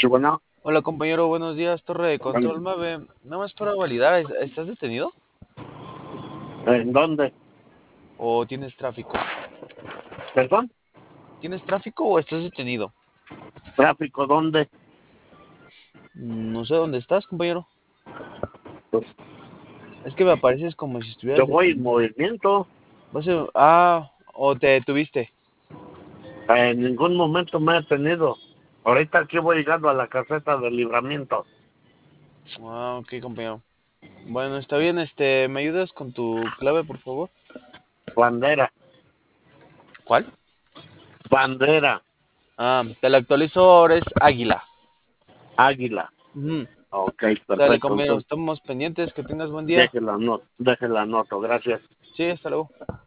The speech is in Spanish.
Sí, bueno, Hola compañero, buenos días, Torre de Control Mave. Nada más para validar, ¿estás detenido? ¿en dónde? ¿O tienes tráfico? ¿Perdón? ¿Tienes tráfico o estás detenido? ¿Tráfico dónde? No sé dónde estás, compañero. Pues Es que me apareces como si estuvieras yo voy en detenido. movimiento. O te detuviste. En ningún momento me he detenido. Ahorita aquí voy llegando a la caseta de libramiento. Ok, compañero. Bueno, está bien, ¿me ayudas con tu clave, por favor? Bandera, ¿Cuál? bandera, Te la actualizo, ahora es Águila. águila. Ujú. Ok, Sale, perfecto. compañero, Entonces, estamos pendientes, que tengas buen día. déjela anoto. Gracias. Sí, hasta luego.